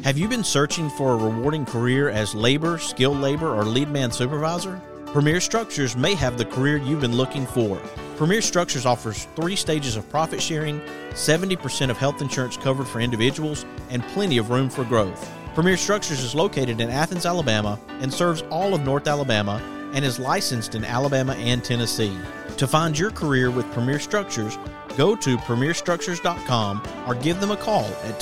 Have you been searching for a rewarding career as labor, skilled labor, or lead man supervisor? Premier Structures may have the career you've been looking for. Premier Structures offers 3 stages of profit sharing, 70% of health insurance covered for individuals, and plenty of room for growth. Premier Structures is located in Athens, Alabama, and serves all of North Alabama, and is licensed in Alabama and Tennessee. To find your career with Premier Structures, go to premierstructures.com or give them a call at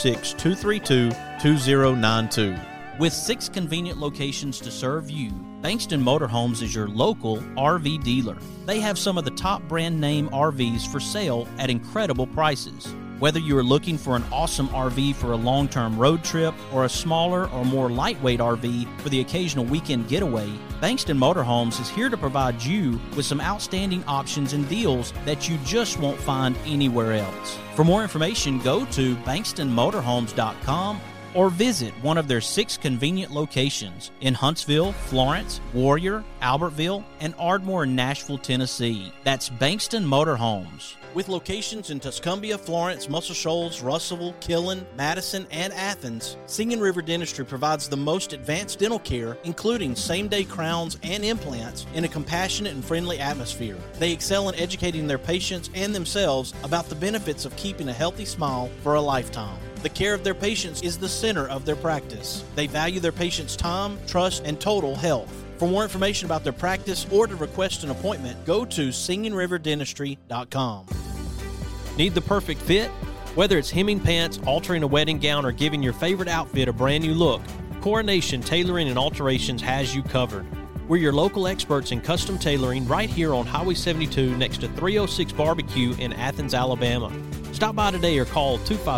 256-232-2092. With 6 convenient locations to serve you, Bankston Motorhomes is your local RV dealer. They have some of the top brand name RVs for sale at incredible prices. Whether you are looking for an awesome RV for a long-term road trip or a smaller or more lightweight RV for the occasional weekend getaway, Bankston Motorhomes is here to provide you with some outstanding options and deals that you just won't find anywhere else. For more information, go to bankstonmotorhomes.com or visit one of their 6 convenient locations in Huntsville, Florence, Warrior, Albertville, and Ardmore in Nashville, Tennessee. That's Bankston Motorhomes. With locations in Tuscumbia, Florence, Muscle Shoals, Russellville, Killen, Madison, and Athens, Singing River Dentistry provides the most advanced dental care, including same-day crowns and implants, in a compassionate and friendly atmosphere. They excel in educating their patients and themselves about the benefits of keeping a healthy smile for a lifetime. The care of their patients is the center of their practice. They value their patients' time, trust, and total health. For more information about their practice or to request an appointment, go to singingriverdentistry.com. Need the perfect fit? Whether it's hemming pants, altering a wedding gown, or giving your favorite outfit a brand new look, Coronation Tailoring and Alterations has you covered. We're your local experts in custom tailoring right here on Highway 72 next to 306 Barbecue in Athens, Alabama. Stop by today or call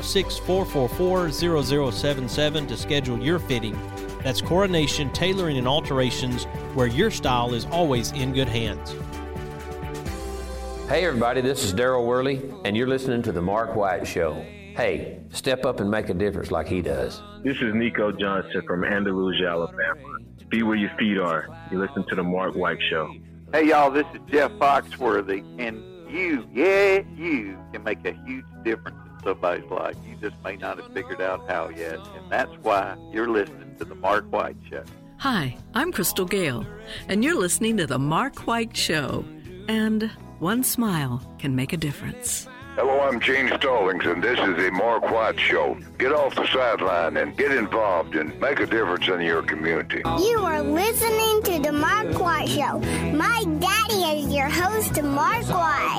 256-444-0077 to schedule your fitting. That's Coronation Tailoring and Alterations, where your style is always in good hands. Hey everybody, this is Daryl Worley, and you're listening to The Mark White Show. Hey, step up and make a difference like he does. This is Nico Johnson from Andalusia, Alabama. Be where your feet are. You listen to The Mark White Show. Hey y'all, this is Jeff Foxworthy, and you can make a huge difference in somebody's life. You just may not have figured out how yet, and that's why you're listening to The Mark White Show. Hi, I'm Crystal Gale, and you're listening to The Mark White Show. And one smile can make a difference. Hello, I'm Gene Stallings, and this is The Mark White Show. Get off the sideline and get involved and make a difference in your community. You are listening to The Mark White Show. My daddy is your host, Mark White.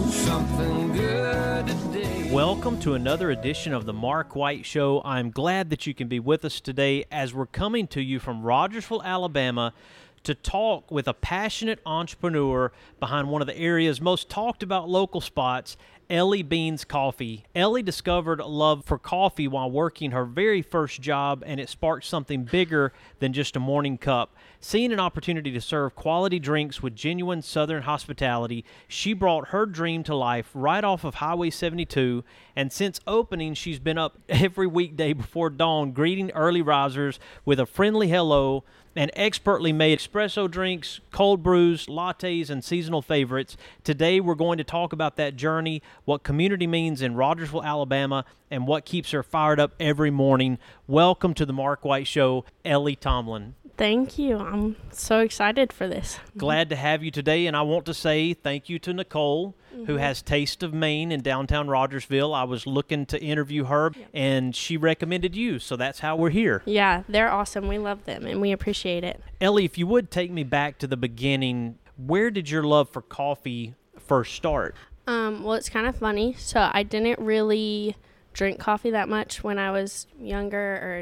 Welcome to another edition of The Mark White Show. I'm glad that you can be with us today as we're coming to you from Rogersville, Alabama, to talk with a passionate entrepreneur behind one of the area's most talked about local spots, Ellie Beans Coffee. Ellie discovered a love for coffee while working her very first job, and it sparked something bigger than just a morning cup. Seeing an opportunity to serve quality drinks with genuine Southern hospitality, she brought her dream to life right off of Highway 72, and since opening, she's been up every weekday before dawn greeting early risers with a friendly hello and expertly made espresso drinks, cold brews, lattes, and seasonal favorites. Today, we're going to talk about that journey, what community means in Rogersville, Alabama, and what keeps her fired up every morning. Welcome to the Mark White Show, Ellie Tomlin. Thank you. I'm so excited for this. Glad to have you today, and I want to say thank you to Nicole, who has Taste of Maine in downtown Rogersville. I was looking to interview her, and she recommended you, so that's how we're here. Yeah, they're awesome. We love them, and we appreciate it. Ellie, if you would take me back to the beginning, where did your love for coffee first start? Well, it's kind of funny. So I didn't really drink coffee that much when I was younger, or,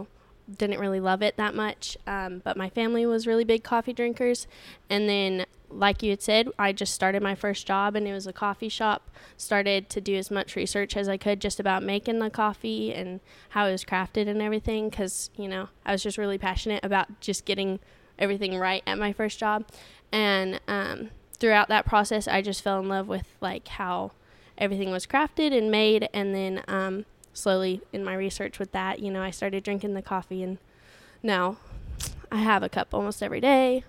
didn't really love it that much. But my family was really big coffee drinkers. And then, like you had said, I just started my first job, and it was a coffee shop. Started to do as much research as I could just about making the coffee and how it was crafted and everything, because, I was just really passionate about just getting everything right at my first job. And throughout that process, I just fell in love with, how everything was crafted and made. And then slowly in my research with that, I started drinking the coffee, and now I have a cup almost every day.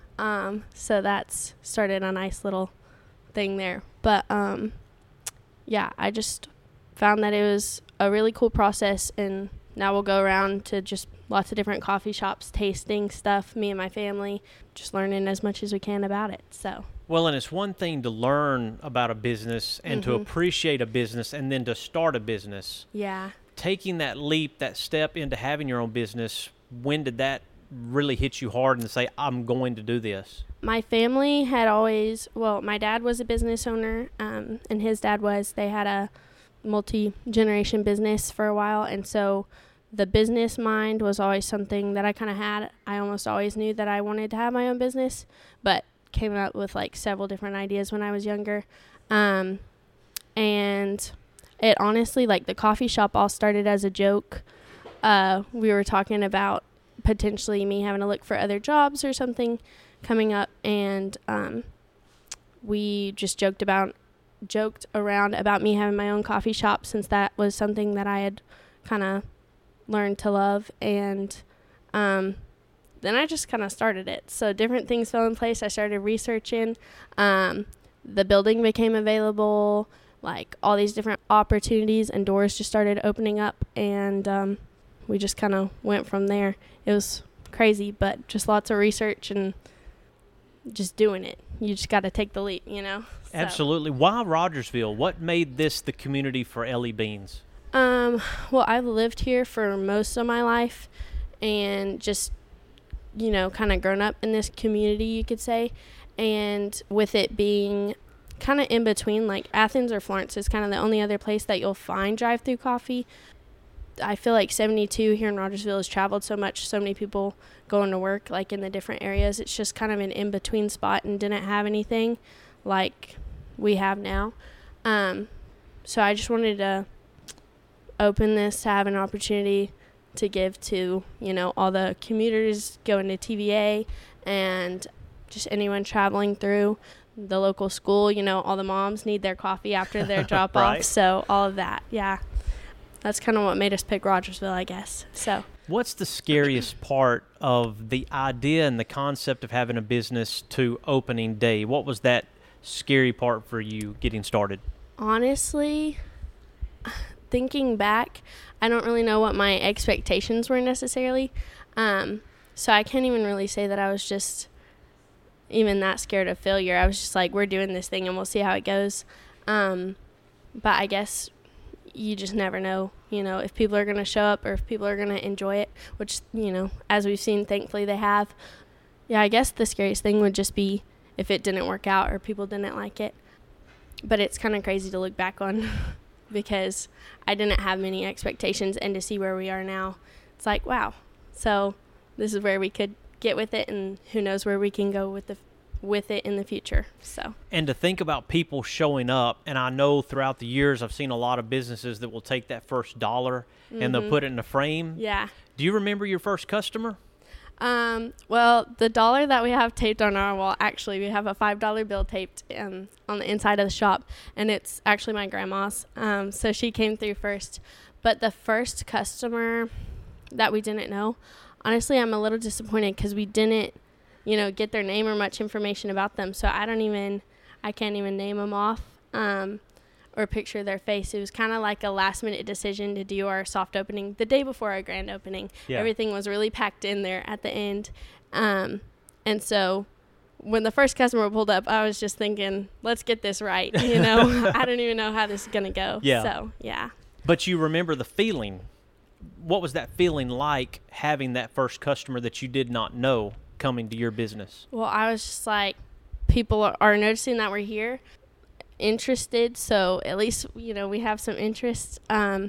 So that's started a nice little thing there. But, I just found that it was a really cool process, and now we'll go around to just lots of different coffee shops, tasting stuff, me and my family, just learning as much as we can about it. So. Well, and it's one thing to learn about a business and to appreciate a business and then to start a business. Yeah. Taking that leap, that step into having your own business, when did that really hit you hard and say, I'm going to do this? My family had always, my dad was a business owner, and his dad was. They had a multi-generation business for a while, and so the business mind was always something that I kind of had. I almost always knew that I wanted to have my own business, but came up with like several different ideas when I was younger. And it honestly, like the coffee shop all started as a joke. We were talking about potentially me having to look for other jobs or something coming up, and we just joked around about me having my own coffee shop, since that was something that I had kind of learned to love. And then I just kind of started it. So different things fell in place. I started researching. The building became available. Like all these different opportunities and doors just started opening up. And we just kind of went from there. It was crazy, but just lots of research and just doing it. You just got to take the leap, you know? So. Absolutely. Why Rogersville? What made this the community for Ellie Beans? Well, I've lived here for most of my life and just, you know, kind of grown up in this community, you could say. And with it being kind of in between, like Athens or Florence is kind of the only other place that you'll find drive-through coffee. I feel like 72 here in Rogersville has traveled so much, so many people going to work like in the different areas. It's just kind of an in-between spot and didn't have anything like we have now. So I just wanted to open this to have an opportunity to give to, you know, all the commuters going to TVA and just anyone traveling through the local school. You know, all the moms need their coffee after their drop off. Right. So all of that. Yeah. That's kind of what made us pick Rogersville, I guess. So what's the scariest part of the idea and the concept of having a business to opening day? What was that scary part for you getting started? Honestly, thinking back, I don't really know what my expectations were necessarily. So I can't even really say that I was just even that scared of failure. I was just like, we're doing this thing and we'll see how it goes. But I guess you just never know, you know, if people are going to show up or if people are going to enjoy it, which, you know, as we've seen, thankfully they have. Yeah, I guess the scariest thing would just be if it didn't work out or people didn't like it. But it's kind of crazy to look back on because I didn't have many expectations, and to see where we are now, it's like, wow. So this is where we could get with it, and who knows where we can go with it in the future. So, and to think about people showing up, and I know throughout the years I've seen a lot of businesses that will take that first dollar and they'll put it in a frame. Yeah. Do you remember your first customer? Well, the dollar that we have taped on our wall, actually, we have a $5 bill taped on the inside of the shop, and it's actually my grandma's. So she came through first. But the first customer that we didn't know, honestly, I'm a little disappointed because we didn't, you know, get their name or much information about them. So I can't even name them off or picture their face. It was kind of like a last minute decision to do our soft opening the day before our grand opening. Yeah. Everything was really packed in there at the end. And so when the first customer pulled up, I was just thinking, let's get this right. You know, I don't even know how this is going to go. Yeah. So, yeah. But you remember the feeling. What was that feeling like having that first customer that you did not know coming to your business? Well, I was just like, people are noticing that we're here, interested, so at least, you know, we have some interest. I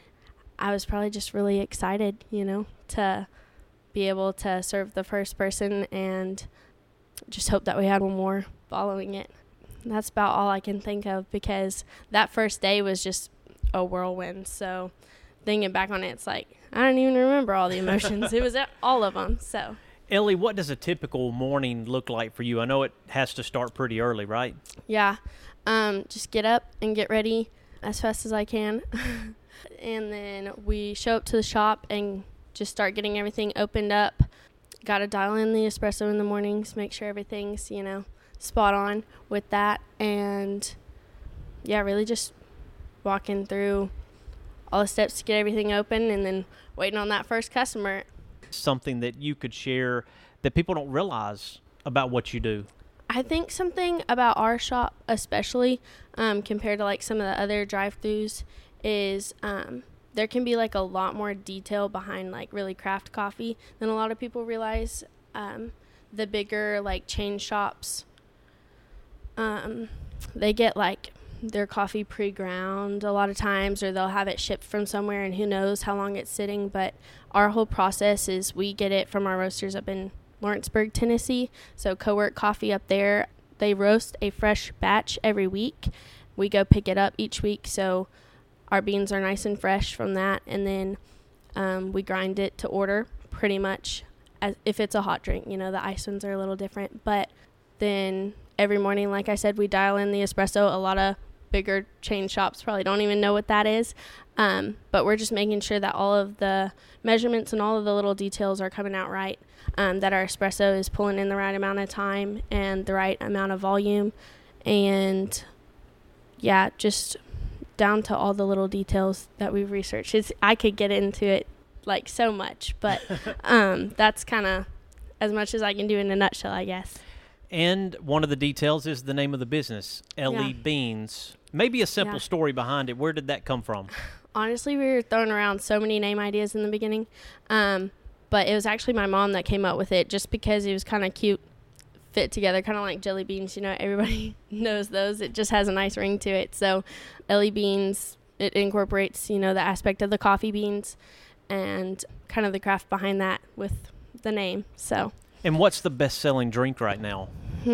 was probably just really excited, you know, to be able to serve the first person, and just hope that we had one more following it. That's about all I can think of, because that first day was just a whirlwind. So thinking back on it, it's like I don't even remember all the emotions. It was all of them. So Ellie, what does a typical morning look like for you? I know it has to start pretty early, right? Yeah. Just get up and get ready as fast as I can. And then we show up to the shop and just start getting everything opened up. Got to dial in the espresso in the mornings, make sure everything's, you know, spot on with that. And yeah, really just walking through all the steps to get everything open, and then waiting on that first customer. Something that you could share that people don't realize about what you do? I think something about our shop especially, compared to like some of the other drive-thrus, is there can be like a lot more detail behind like really craft coffee than a lot of people realize. The bigger like chain shops, they get like their coffee pre-ground a lot of times, or they'll have it shipped from somewhere and who knows how long it's sitting. But our whole process is we get it from our roasters up in Lawrenceburg, Tennessee. So Co-work Coffee up there, they roast a fresh batch every week. We go pick it up each week, so our beans are nice and fresh from that, and then we grind it to order pretty much as if it's a hot drink. You know, the ice ones are a little different, but then every morning, like I said, we dial in the espresso. A lot of bigger chain shops probably don't even know what that is, but we're just making sure that all of the measurements and all of the little details are coming out right, that our espresso is pulling in the right amount of time and the right amount of volume, and yeah, just down to all the little details that we've researched. I could get into it like so much, but that's kind of as much as I can do in a nutshell, I guess. And one of the details is the name of the business, Ellie Beans. Maybe a simple story behind it. Where did that come from? Honestly, we were throwing around so many name ideas in the beginning, but it was actually my mom that came up with it just because it was kind of cute, fit together, kind of like jelly beans. You know, everybody knows those. It just has a nice ring to it. So Ellie Beans, it incorporates, you know, the aspect of the coffee beans and kind of the craft behind that with the name. So. And what's the best-selling drink right now?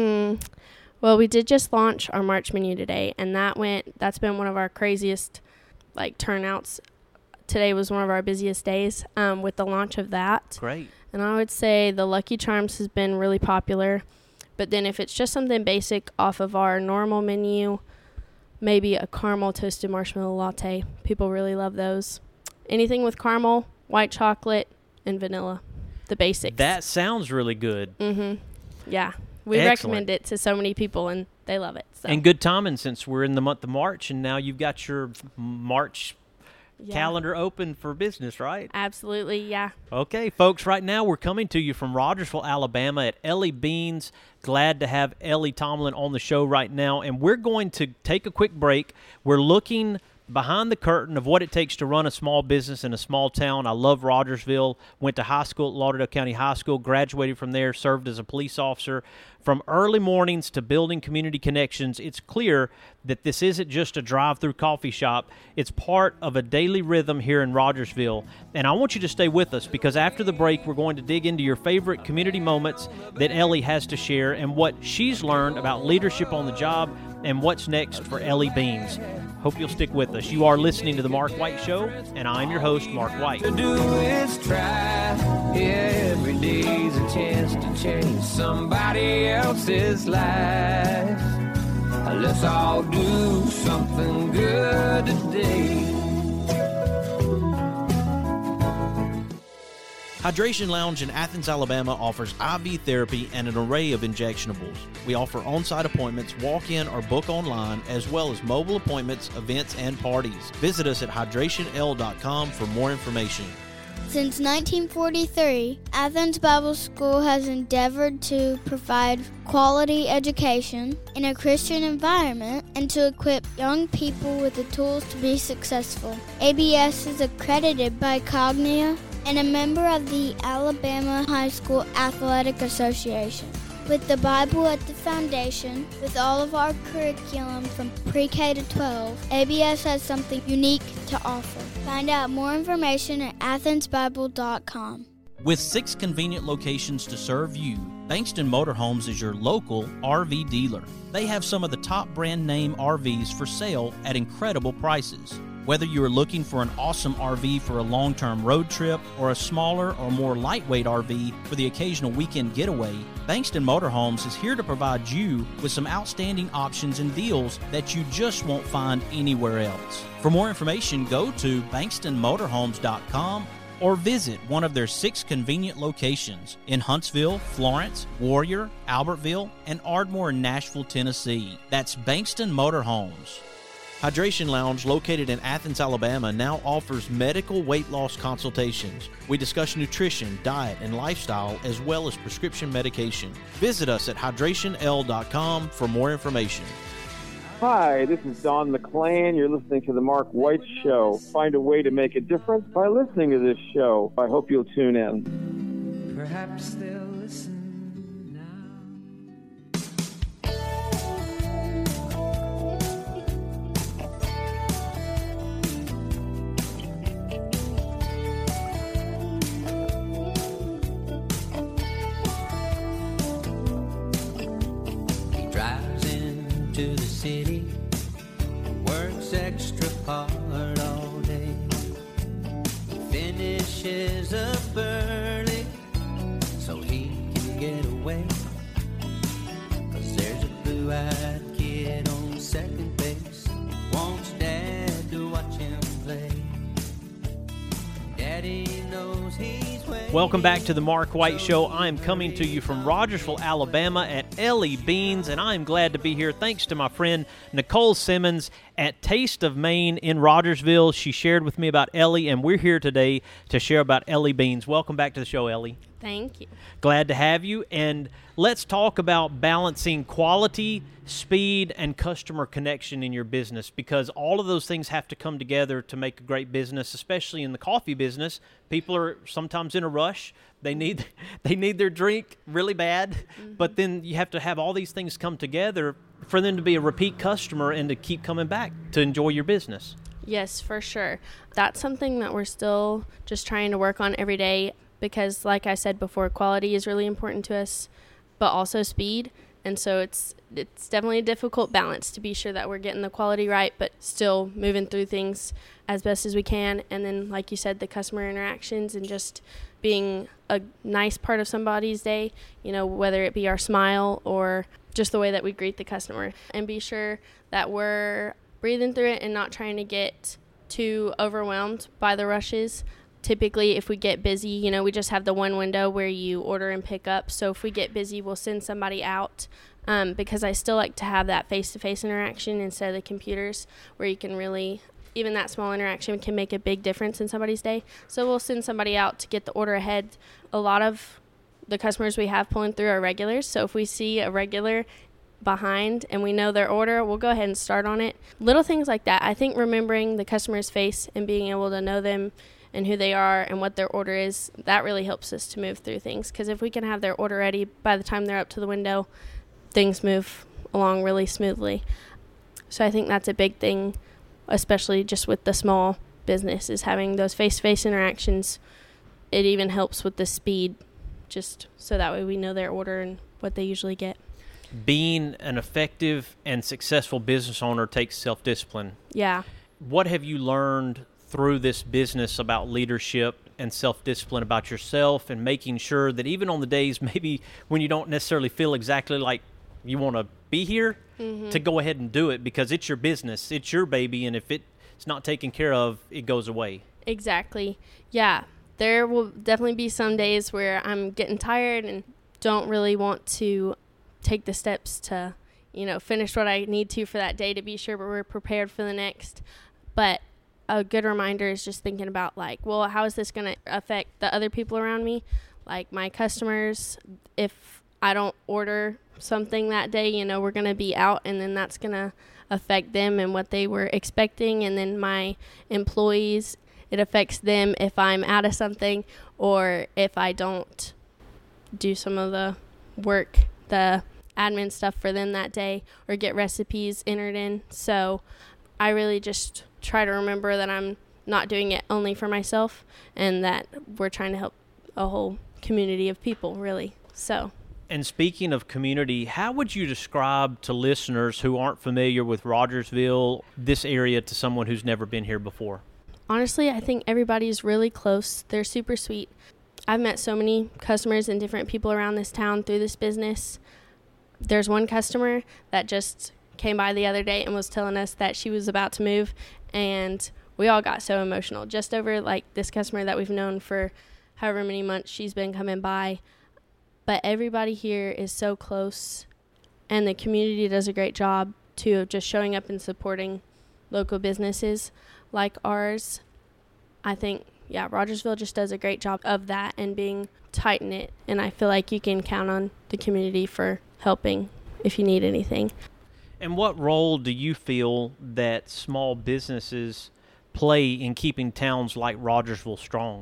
Well, we did just launch our March menu today, and that's been one of our craziest like turnouts. Today was one of our busiest days with the launch of that. Great. And I would say the Lucky Charms has been really popular. But then if it's just something basic off of our normal menu, maybe a caramel toasted marshmallow latte. People really love those. Anything with caramel, white chocolate, and vanilla. The basics. That sounds really good. Yeah. We recommend it to so many people, and they love it. So. And good timing since we're in the month of March, and now you've got your March calendar open for business, right? Absolutely, yeah. Okay, folks, right now we're coming to you from Rogersville, Alabama at Ellie Beans. Glad to have Ellie Tomlin on the show right now, and we're going to take a quick break. We're looking behind the curtain of what it takes to run a small business in a small town. I love Rogersville, went to high school at Lauderdale County High School, graduated from there, served as a police officer. From early mornings to building community connections, it's clear that this isn't just a drive-through coffee shop. It's part of a daily rhythm here in Rogersville. And I want you to stay with us because after the break, we're going to dig into your favorite community moments that Ellie has to share and what she's learned about leadership on the job and what's next for Ellie Beans. Hope you'll stick with us. You are listening to The Mark White Show, and I'm your host, Mark White. To do is try. Every day's a chance to change somebody else's life. Let's all do something good today. Hydration Lounge in Athens, Alabama offers IV therapy and an array of injectionables. We offer on-site appointments, walk-in or book online, as well as mobile appointments, events, and parties. Visit us at hydrationl.com for more information. Since 1943, Athens Bible School has endeavored to provide quality education in a Christian environment and to equip young people with the tools to be successful. ABS is accredited by Cognia and a member of the Alabama High School Athletic Association. With the Bible at the foundation, with all of our curriculum from pre-K to 12, ABS has something unique to offer. Find out more information at athensbible.com. With 6 convenient locations to serve you, Bankston Motorhomes is your local RV dealer. They have some of the top brand name RVs for sale at incredible prices. Whether you are looking for an awesome RV for a long-term road trip or a smaller or more lightweight RV for the occasional weekend getaway, Bankston Motorhomes is here to provide you with some outstanding options and deals that you just won't find anywhere else. For more information, go to bankstonmotorhomes.com or visit one of their 6 convenient locations in Huntsville, Florence, Warrior, Albertville, and Ardmore in Nashville, Tennessee. That's Bankston Motorhomes. Hydration Lounge, located in Athens, Alabama, now offers medical weight loss consultations. We discuss nutrition, diet, and lifestyle, as well as prescription medication. Visit us at hydrationl.com for more information. Hi, this is Don McClain. You're listening to The Mark White Show. Find a way to make a difference by listening to this show. I hope you'll tune in. Perhaps they'll listen. To the city, works extra hard all day, finishes up early so he can get away, 'cause there's a blue-eyed kid on second base, wants dad to watch him play, daddy knows he's waiting. Welcome back to the Mark White Show. I am coming to you from Rogersville, Alabama at Ellie Beans, and I am glad to be here thanks to my friend Nicole Simmons at Taste of Maine in Rogersville. She shared with me about Ellie, and we're here today to share about Ellie Beans. Welcome back to the show, Ellie. Thank you. Glad to have you, and let's talk about balancing quality, speed, and customer connection in your business, because all of those things have to come together to make a great business, especially in the coffee business. People are sometimes in a rush. They need their drink really bad, but then you have to have all these things come together for them to be a repeat customer and to keep coming back to enjoy your business. Yes, for sure. That's something that we're still just trying to work on every day, because like I said before, quality is really important to us, but also speed. And so it's definitely a difficult balance to be sure that we're getting the quality right, but still moving through things as best as we can. And then, like you said, the customer interactions and just being a nice part of somebody's day, you know, whether it be our smile or just the way that we greet the customer, and be sure that we're breathing through it and not trying to get too overwhelmed by the rushes. Typically, if we get busy, you know, we just have the one window where you order and pick up. So if we get busy, we'll send somebody out, because I still like to have that face-to-face interaction instead of the computers, where you can really, even that small interaction can make a big difference in somebody's day. So we'll send somebody out to get the order ahead. A lot of the customers we have pulling through are regulars. So if we see a regular behind and we know their order, we'll go ahead and start on it. Little things like that. I think remembering the customer's face and being able to know them and who they are and what their order is, that really helps us to move through things. Because if we can have their order ready by the time they're up to the window, things move along really smoothly. So I think that's a big thing, especially just with the small business, is having those face-to-face interactions. It even helps with the speed, just so that way we know their order and what they usually get. Being an effective and successful business owner takes self-discipline. Yeah. What have you learned through this business about leadership and self-discipline about yourself, and making sure that even on the days maybe when you don't necessarily feel exactly like you want to be here, to go ahead and do it, because it's your business, it's your baby, and if it's not taken care of, it goes away? Exactly. Yeah. There will definitely be some days where I'm getting tired and don't really want to take the steps to, you know, finish what I need to for that day to be sure we're prepared for the next. But a good reminder is just thinking about, like, well, how is this going to affect the other people around me? Like my customers, if I don't order something that day, you know, we're going to be out, and then that's going to affect them and what they were expecting. And then my employees, it affects them if I'm out of something, or if I don't do some of the work, the admin stuff for them that day, or get recipes entered in. So I really just try to remember that I'm not doing it only for myself, and that we're trying to help a whole community of people, really. So. And speaking of community, how would you describe to listeners who aren't familiar with Rogersville, this area, to someone who's never been here before? Honestly, I think everybody's really close. They're super sweet. I've met so many customers and different people around this town through this business. There's one customer that just came by the other day and was telling us that she was about to move, and we all got so emotional just over, like, this customer that we've known for however many months she's been coming by. But everybody here is so close, and the community does a great job too of just showing up and supporting local businesses like ours. I think, Rogersville just does a great job of that and being tight-knit, and I feel like you can count on the community for helping if you need anything. And what role do you feel that small businesses play in keeping towns like Rogersville strong?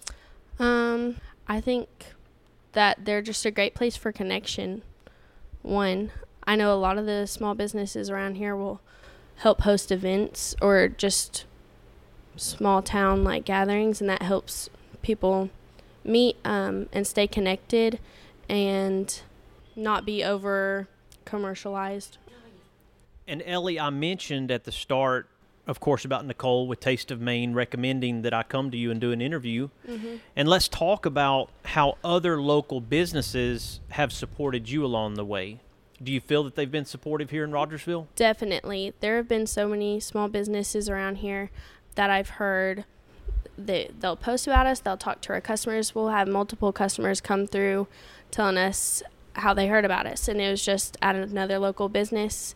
I think that they're just a great place for connection. One, I know a lot of the small businesses around here will help host events or just small town like gatherings, and that helps people meet and stay connected and not be over commercialized. And Ellie, I mentioned at the start, of course, about Nicole with Taste of Maine recommending that I come to you and do an interview. Mm-hmm. And let's talk about how other local businesses have supported you along the way. Do you feel that they've been supportive here in Rogersville? Definitely. There have been so many small businesses around here that I've heard they'll post about us, they'll talk to our customers. We'll have multiple customers come through telling us how they heard about us, and it was just at another local business.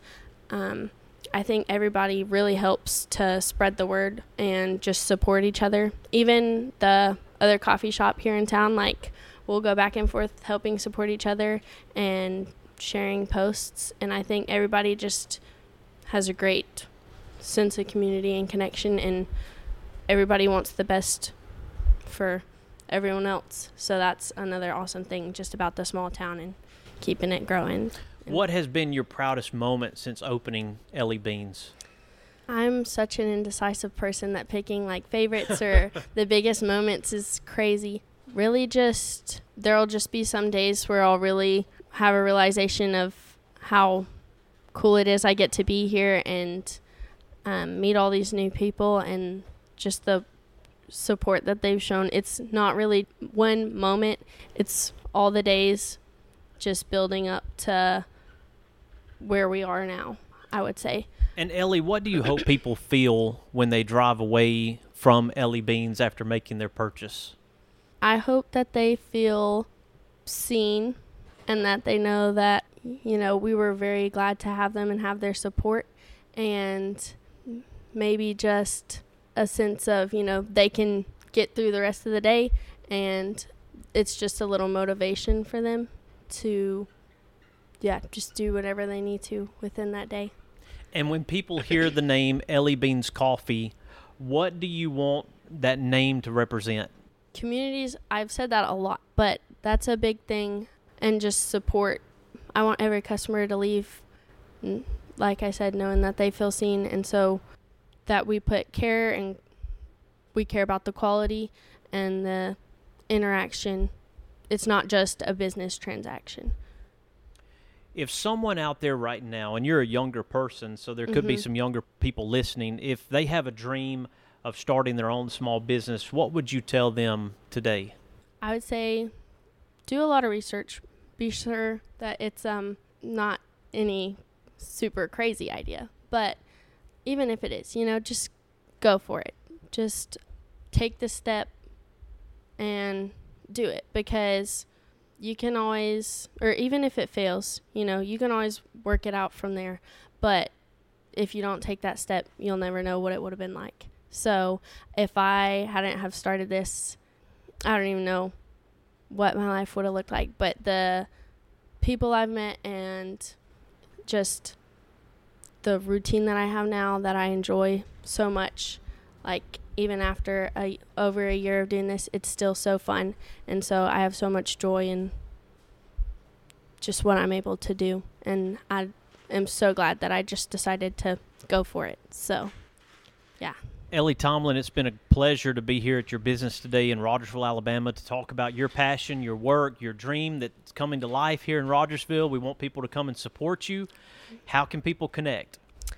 I think everybody really helps to spread the word and just support each other. Even the other coffee shop here in town, like, we'll go back and forth helping support each other and sharing posts, and I think everybody just has a great sense of community and connection, and everybody wants the best for everyone else. So that's another awesome thing just about the small town and keeping it growing. What has been your proudest moment since opening Ellie Beans? I'm such an indecisive person that picking like favorites or the biggest moments is crazy. Really, just there'll just be some days where I'll really have a realization of how cool it is I get to be here and meet all these new people and just the support that they've shown. It's not really one moment. It's all the days just building up to where we are now, I would say. And Ellie, what do you hope people feel when they drive away from Ellie Beans after making their purchase? I hope that they feel seen and that they know that, you know, we were very glad to have them and have their support, and maybe just a sense of, you know, they can get through the rest of the day, and it's just a little motivation for them to, just do whatever they need to within that day. And when people hear the name Ellie Beans Coffee, what do you want that name to represent? Communities, I've said that a lot, but that's a big thing, and just support. I want every customer to leave, like I said, knowing that they feel seen, and so that we put care and we care about the quality and the interaction. It's not just a business transaction. If someone out there right now, and you're a younger person, so there could be some younger people listening, if they have a dream of starting their own small business, what would you tell them today? I would say do a lot of research. Be sure that it's not any super crazy idea, but even if it is, you know, just go for it. Just take the step and do it, because you can always, or even if it fails, you know, you can always work it out from there. But if you don't take that step, you'll never know what it would have been like. So if I hadn't have started this, I don't even know what my life would have looked like. But the people I've met and just the routine that I have now that I enjoy so much, like even after over a year of doing this, it's still so fun. And so I have so much joy in just what I'm able to do. And I am so glad that I just decided to go for it. So, yeah. Ellie Tomlin, it's been a pleasure to be here at your business today in Rogersville, Alabama, to talk about your passion, your work, your dream that's coming to life here in Rogersville. We want people to come and support you. How can people connect?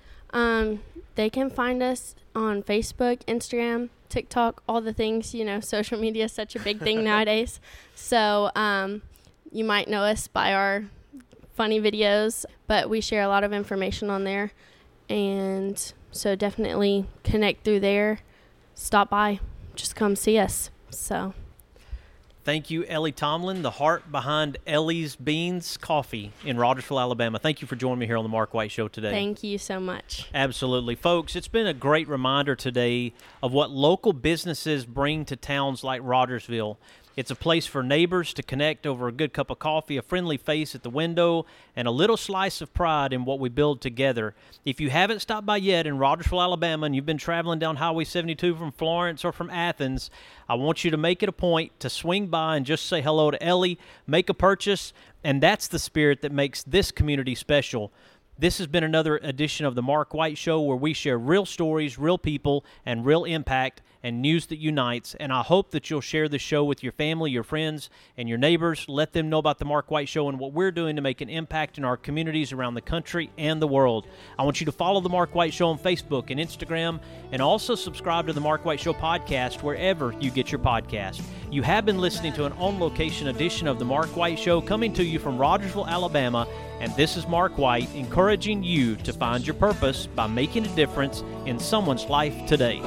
They can find us on Facebook, Instagram, TikTok, all the things. You know, social media is such a big thing nowadays. So you might know us by our funny videos, but we share a lot of information on there. And so definitely connect through there. Stop by. Just come see us. So Thank you, Ellie Tomlin, the heart behind Ellie's Beans Coffee in Rogersville, Alabama. Thank you for joining me here on the Mark White Show today. Thank you so much. Absolutely. Folks, it's been a great reminder today of what local businesses bring to towns like Rogersville. It's a place for neighbors to connect over a good cup of coffee, a friendly face at the window, and a little slice of pride in what we build together. If you haven't stopped by yet in Rogersville, Alabama, and you've been traveling down Highway 72 from Florence or from Athens, I want you to make it a point to swing by and just say hello to Ellie, make a purchase, and that's the spirit that makes this community special. This has been another edition of the Mark White Show, where we share real stories, real people, and real impact and news that unites. And I hope that you'll share this show with your family, your friends, and your neighbors. Let them know about the Mark White Show and what we're doing to make an impact in our communities around the country and the world. I want you to follow the Mark White Show on Facebook and Instagram, and also subscribe to the Mark White Show podcast wherever you get your podcast. You have been listening to an on-location edition of the Mark White Show, coming to you from Rogersville, Alabama. And this is Mark White, encouraging you to find your purpose by making a difference in someone's life today.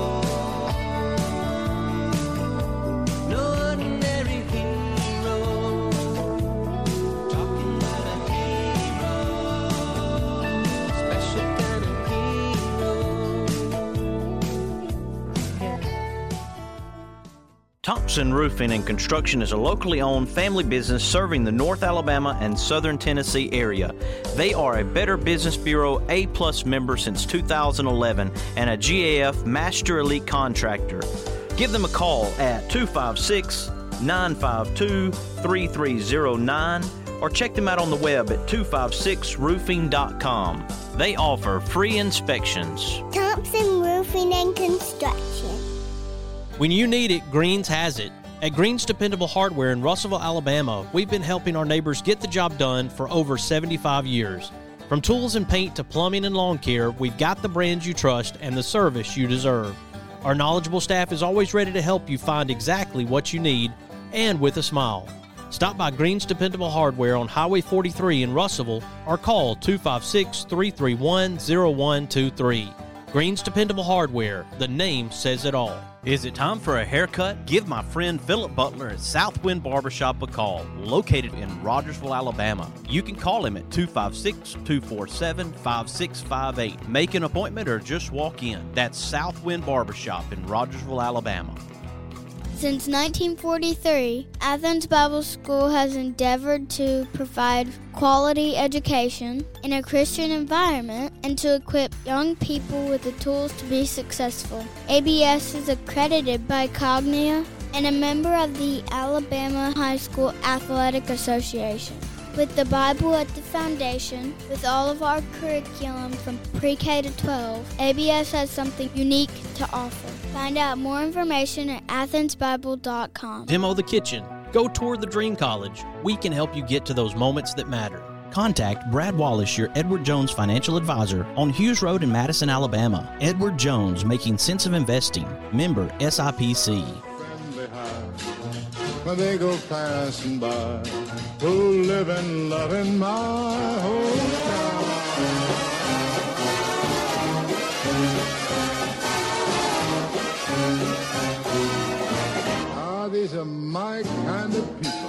Thompson Roofing and Construction is a locally owned family business serving the North Alabama and Southern Tennessee area. They are a Better Business Bureau A+ member since 2011 and a GAF Master Elite contractor. Give them a call at 256-952-3309 or check them out on the web at 256roofing.com. They offer free inspections. Thompson Roofing and Construction. When you need it, Greens has it. At Greens Dependable Hardware in Russellville, Alabama, we've been helping our neighbors get the job done for over 75 years. From tools and paint to plumbing and lawn care, we've got the brands you trust and the service you deserve. Our knowledgeable staff is always ready to help you find exactly what you need, and with a smile. Stop by Greens Dependable Hardware on Highway 43 in Russellville or call 256-331-0123. Greens Dependable Hardware, the name says it all. Is it time for a haircut? Give my friend Philip Butler at Southwind Barbershop a call, located in Rogersville, Alabama. You can call him at 256-247-5658. Make an appointment or just walk in. That's Southwind Barbershop in Rogersville, Alabama. Since 1943, Athens Bible School has endeavored to provide quality education in a Christian environment and to equip young people with the tools to be successful. ABS is accredited by Cognia and a member of the Alabama High School Athletic Association. With the Bible at the foundation, with all of our curriculum from pre-K to 12, ABS has something unique to offer. Find out more information at athensbible.com. Demo the kitchen. Go tour the Dream College. We can help you get to those moments that matter. Contact Brad Wallace, your Edward Jones financial advisor, on Hughes Road in Madison, Alabama. Edward Jones, making sense of investing. Member SIPC. When they go passing by, who live and love in my hometown. These are my kind of people.